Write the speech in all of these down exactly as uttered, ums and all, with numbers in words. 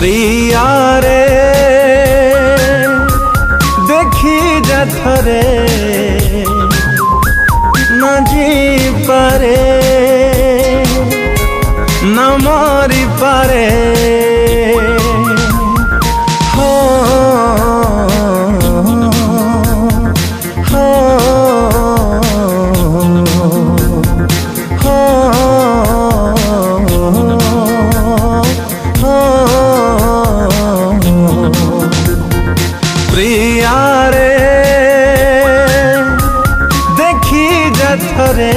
प्रिया रे देखी जा थरे न जी पारे न मरी पारे हो हो प्रिया रे देखी जा थरे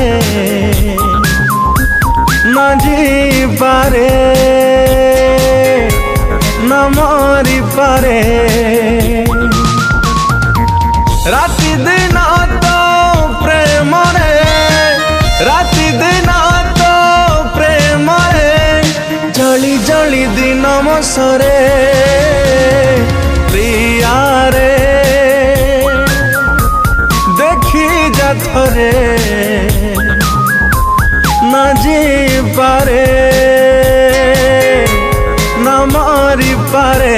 न जी पारे न मरी पारे राति दिन तो प्रेम रे राति दिन तो प्रेम रे जली जली दिन मसरे प्रिया रे देखी जा थरे न जी पारे न मरी पारे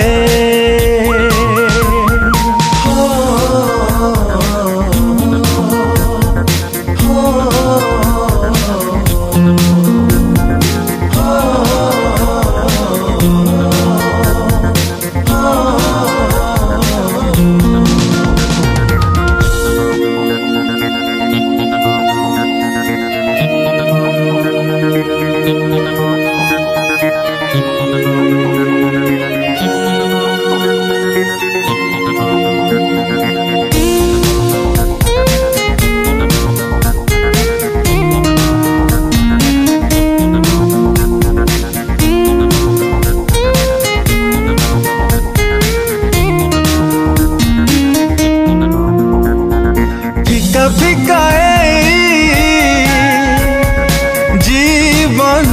हो हो फिका जीवन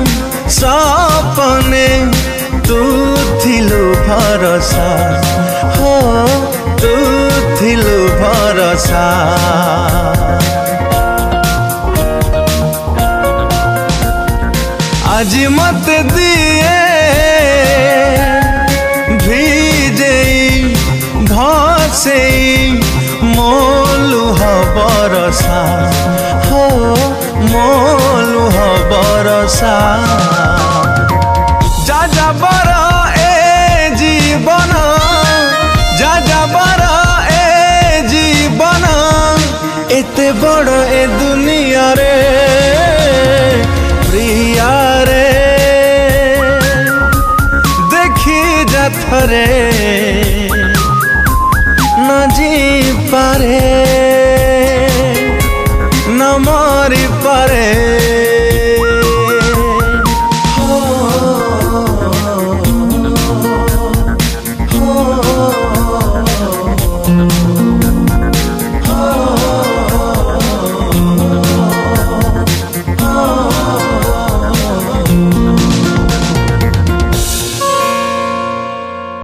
सपने तू थिलु भरोसा हो तू थिलु भरोसा आज मत दिए भीजे भसे मोलुह बरसा हो मोलुह बरसा